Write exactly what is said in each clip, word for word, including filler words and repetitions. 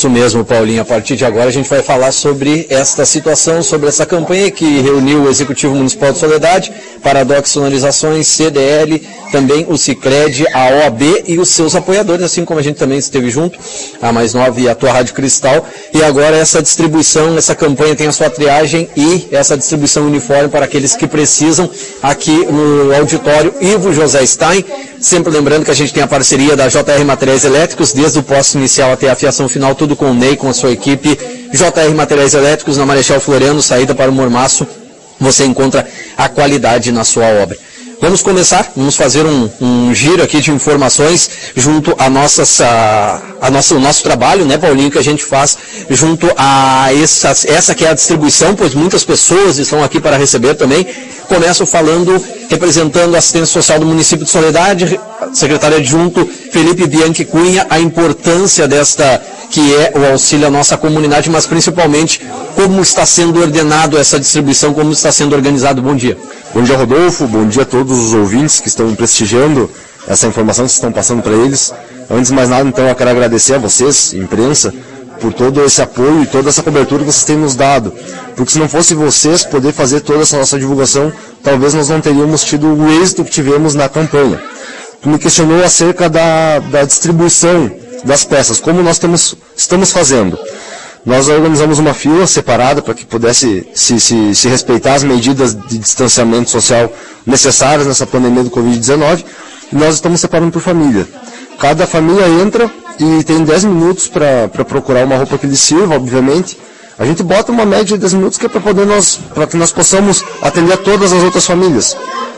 Isso mesmo, Paulinho. A partir de agora a gente vai falar sobre esta situação, sobre essa campanha que reuniu o Executivo Municipal de Soledade, Paradox Sonorizações, C D L, também o Sicredi, a O A B e os seus apoiadores, assim como a gente também esteve junto, a Mais Nova e a Tua Rádio Cristal. E agora essa distribuição, essa campanha tem a sua triagem e essa distribuição uniforme para aqueles que precisam aqui no auditório Ivo José Stein. Sempre lembrando que a gente tem a parceria da J R Materiais Elétricos, desde o poste inicial até a fiação final, tudo com o Ney, com a sua equipe. J R Materiais Elétricos, na Marechal Floriano, saída para o Mormaço, você encontra a qualidade na sua obra. Vamos começar, vamos fazer um, um giro aqui de informações junto a, nossas, a, a nossa, o nosso trabalho, né, Paulinho, que a gente faz junto a essa, essa que é a distribuição, pois muitas pessoas estão aqui para receber também. Começo falando, representando a assistência social do município de Soledade, secretário adjunto Felipe Bianchi Cunha, a importância desta, que é o auxílio à nossa comunidade, mas principalmente como está sendo ordenado essa distribuição, como está sendo organizado. Bom dia. Bom dia, Rodolfo. Bom dia a todos os ouvintes que estão prestigiando essa informação que estão passando para eles. Antes de mais nada, então, eu quero agradecer a vocês, imprensa, por todo esse apoio e toda essa cobertura que vocês têm nos dado. Porque se não fosse vocês poder fazer toda essa nossa divulgação, talvez nós não teríamos tido o êxito que tivemos na campanha. Tu me questionou acerca da, da distribuição das peças, como nós temos, estamos fazendo. Nós organizamos uma fila separada para que pudesse se, se, se respeitar as medidas de distanciamento social necessárias nessa pandemia do covid dezenove, e nós estamos separando por família. Cada família entra e tem dez minutos para procurar uma roupa que lhe sirva, obviamente. A gente bota uma média de dez minutos que é para poder nós, para que nós possamos atender a todas as outras famílias.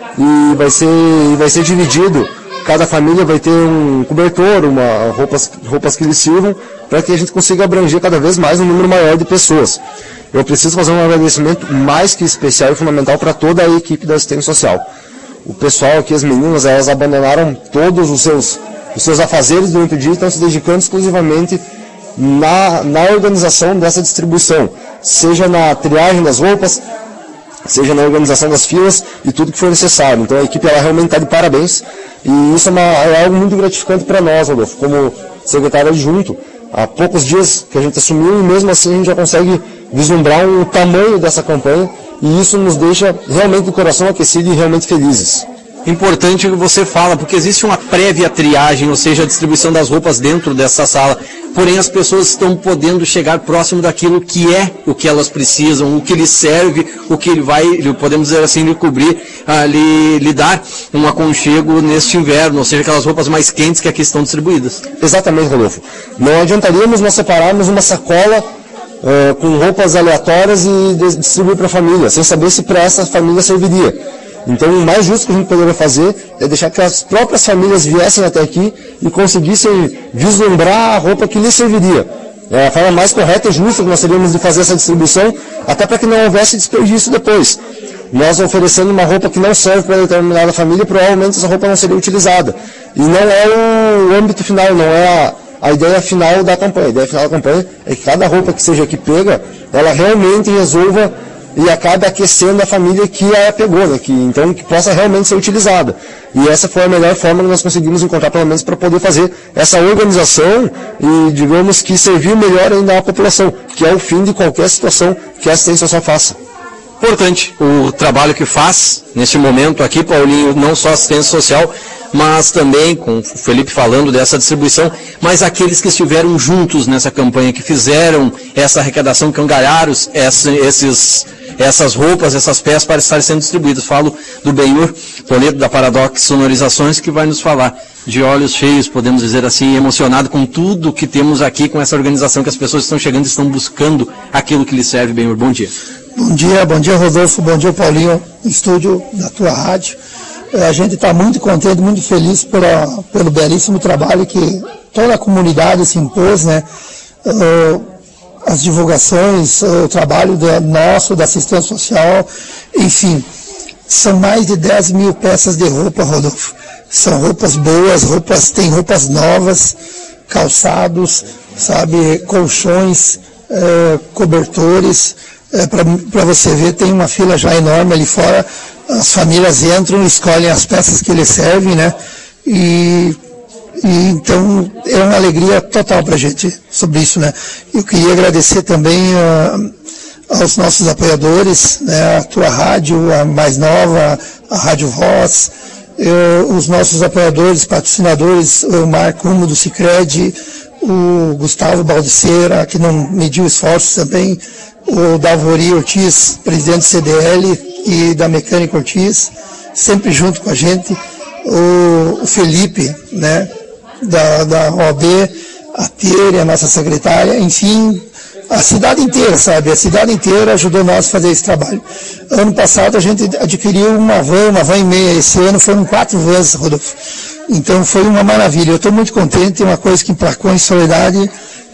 E vai ser, vai ser dividido. Cada família vai ter um cobertor, uma, roupas, roupas que lhe sirvam, para que a gente consiga abranger cada vez mais um número maior de pessoas. Eu preciso fazer um agradecimento mais que especial e fundamental para toda a equipe da assistência social. O pessoal aqui, as meninas, elas abandonaram todos os seus, os seus afazeres durante o dia e estão se dedicando exclusivamente na, na organização dessa distribuição, seja na triagem das roupas, seja na organização das filas e tudo que for necessário. Então a equipe ela realmente está de parabéns e isso é, uma, é algo muito gratificante para nós, Rodolfo, como secretário adjunto. Há poucos dias que a gente assumiu e mesmo assim a gente já consegue vislumbrar o tamanho dessa campanha e isso nos deixa realmente de coração aquecido e realmente felizes. Importante o que você fala, porque existe uma prévia triagem, ou seja, a distribuição das roupas dentro dessa sala, porém as pessoas estão podendo chegar próximo daquilo que é o que elas precisam, o que lhes serve, o que vai, podemos dizer assim, lhe cobrir, ah, lhe, lhe dar um aconchego neste inverno, ou seja, aquelas roupas mais quentes que aqui estão distribuídas. Exatamente, Rodolfo. Não adiantaríamos nós separarmos uma sacola uh, com roupas aleatórias e distribuir para a família, sem saber se para essa família serviria. Então, o mais justo que a gente poderia fazer é deixar que as próprias famílias viessem até aqui e conseguissem vislumbrar a roupa que lhes serviria. É a forma mais correta e justa que nós teríamos de fazer essa distribuição, até para que não houvesse desperdício depois. Nós oferecendo uma roupa que não serve para determinada família, provavelmente essa roupa não seria utilizada. E não é o âmbito final, não é a, a ideia final da campanha. A ideia final da campanha é que cada roupa que seja aqui pega, ela realmente resolva e acaba aquecendo a família que a pegou, né? que, então que possa realmente ser utilizada. E essa foi a melhor forma que nós conseguimos encontrar, pelo menos, para poder fazer essa organização e, digamos, que servir melhor ainda à população, que é o fim de qualquer situação que a assistência social faça. Importante o trabalho que faz neste momento aqui, Paulinho, não só assistência social, mas também, com o Felipe falando dessa distribuição, mas aqueles que estiveram juntos nessa campanha, que fizeram essa arrecadação, que angariaram esses, essas roupas, essas peças para estarem sendo distribuídas. Falo do Benhur Toledo, da Paradox Sonorizações, que vai nos falar de olhos cheios, podemos dizer assim, emocionado com tudo que temos aqui, com essa organização, que as pessoas estão chegando e estão buscando aquilo que lhes serve. Benhur, bom dia. Bom dia, bom dia, Rodolfo, bom dia, Paulinho, estúdio da tua rádio. A gente está muito contente, muito feliz pela, pelo belíssimo trabalho que toda a comunidade se impôs, né? Uh, as divulgações, uh, o trabalho de, nosso, da assistência social, enfim, são mais de dez mil peças de roupa, Rodolfo. São roupas boas, roupas, tem roupas novas, calçados, sabe, colchões, uh, cobertores. É, para você ver, tem uma fila já enorme ali fora, as famílias entram, escolhem as peças que lhes servem, né? E, E então é uma alegria total para a gente sobre isso, né? Eu queria agradecer também uh, aos nossos apoiadores, né? A tua rádio, a mais nova, a Rádio Voz, eu, os nossos apoiadores, patrocinadores, o Marco Humo do Sicredi, o Gustavo Baldiceira, que não mediu esforços também, o Dalvori Ortiz, presidente do C D L e da Mecânica Ortiz, sempre junto com a gente, o, o Felipe, né, da, da O A B, a Tere, a nossa secretária, enfim, a cidade inteira, sabe, a cidade inteira ajudou nós a fazer esse trabalho. Ano passado a gente adquiriu uma van, uma van e meia, esse ano foram quatro vans, Rodolfo. Então foi uma maravilha, eu estou muito contente, é uma coisa que emplacou em Soledade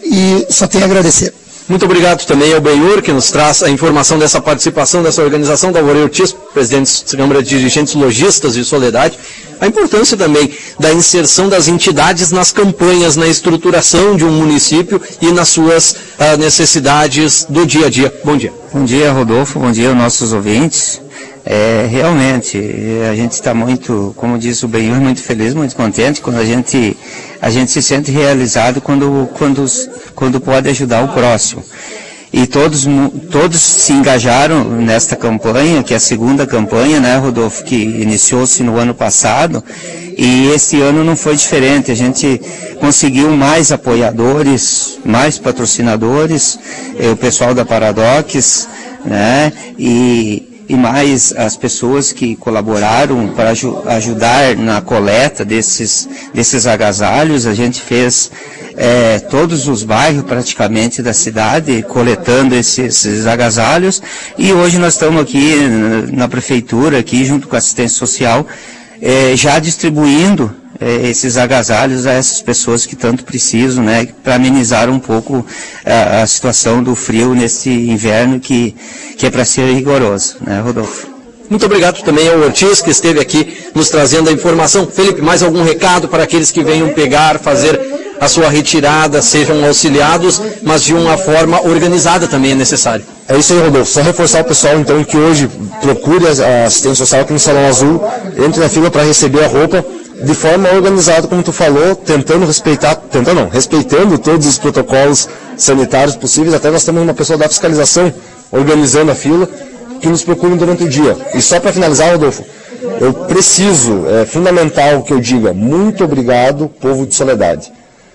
e só tenho a agradecer. Muito obrigado também ao Benhur, que nos traz a informação dessa participação dessa organização, da Dalvori Ortiz, presidente da Câmara de Dirigentes Lojistas de Soledade, a importância também da inserção das entidades nas campanhas, na estruturação de um município e nas suas uh, necessidades do dia a dia. Bom dia. Bom dia, Rodolfo, bom dia aos nossos ouvintes. É, realmente, a gente está muito, como disse o Benhur, muito feliz, muito contente quando a gente, a gente se sente realizado quando, quando, quando pode ajudar o próximo. E todos, todos se engajaram nesta campanha, que é a segunda campanha, né, Rodolfo, que iniciou-se no ano passado, e esse ano não foi diferente. A gente conseguiu mais apoiadores, mais patrocinadores, o pessoal da Paradox, né, e... e mais as pessoas que colaboraram para aj- ajudar na coleta desses, desses agasalhos. A gente fez é, todos os bairros praticamente da cidade coletando esses, esses agasalhos, e hoje nós estamos aqui na, na prefeitura, aqui junto com a assistência social, é, já distribuindo é, esses agasalhos a essas pessoas que tanto precisam, né, para amenizar um pouco a, a situação do frio nesse inverno que, que é para ser rigoroso, né, Rodolfo? Muito obrigado também ao Ortiz, que esteve aqui nos trazendo a informação. Felipe, mais algum recado para aqueles que venham pegar, fazer a sua retirada, sejam auxiliados, mas de uma forma organizada também é necessário? É isso aí, Rodolfo. Só reforçar o pessoal, então, que hoje procure a assistência social aqui no Salão Azul, entre na fila para receber a roupa, de forma organizada, como tu falou, tentando respeitar, tentando não, respeitando todos os protocolos sanitários possíveis. Até nós temos uma pessoa da fiscalização organizando a fila, que nos procurem durante o dia. E só para finalizar, Rodolfo, eu preciso, é fundamental que eu diga, muito obrigado, povo de Soledade.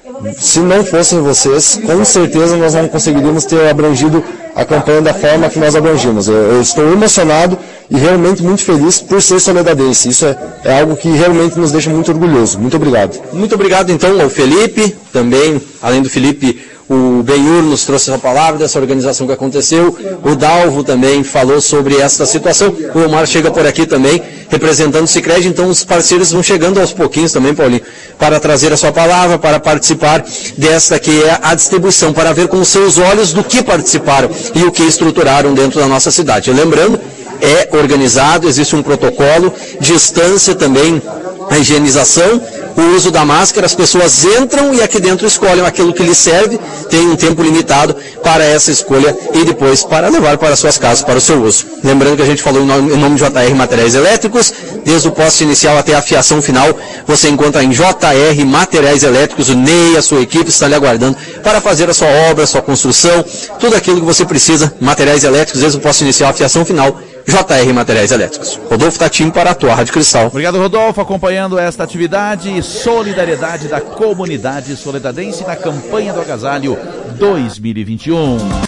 Se não fossem vocês, com certeza nós não conseguiríamos ter abrangido a campanha da forma que nós abrangimos. Eu, eu estou emocionado e realmente muito feliz por ser soledadense. Isso é, é algo que realmente nos deixa muito orgulhoso. Muito obrigado. Muito obrigado, então, ao Felipe, também, além do Felipe, o Benhur nos trouxe essa palavra dessa organização que aconteceu, o Dalvo também falou sobre essa situação, o Omar chega por aqui também, representando o Sicredi, então os parceiros vão chegando aos pouquinhos também, Paulinho, para trazer a sua palavra, para participar desta que é a distribuição, para ver com os seus olhos do que participaram e o que estruturaram dentro da nossa cidade. Lembrando, é organizado, existe um protocolo, distância também, a higienização, o uso da máscara, as pessoas entram e aqui dentro escolhem aquilo que lhes serve, tem um tempo limitado para essa escolha e depois para levar para suas casas para o seu uso. Lembrando que a gente falou em nome, em nome de J R Materiais Elétricos, desde o poste inicial até a fiação final, você encontra em J R Materiais Elétricos, o Ney, a sua equipe está lhe aguardando para fazer a sua obra, a sua construção, tudo aquilo que você precisa, materiais elétricos, desde o poste inicial à fiação final, J R Materiais Elétricos. Rodolfo Tatim para a tua Rádio Cristal. Obrigado, Rodolfo, acompanhando esta atividade, solidariedade da comunidade soledadense na campanha do agasalho dois mil e vinte e um.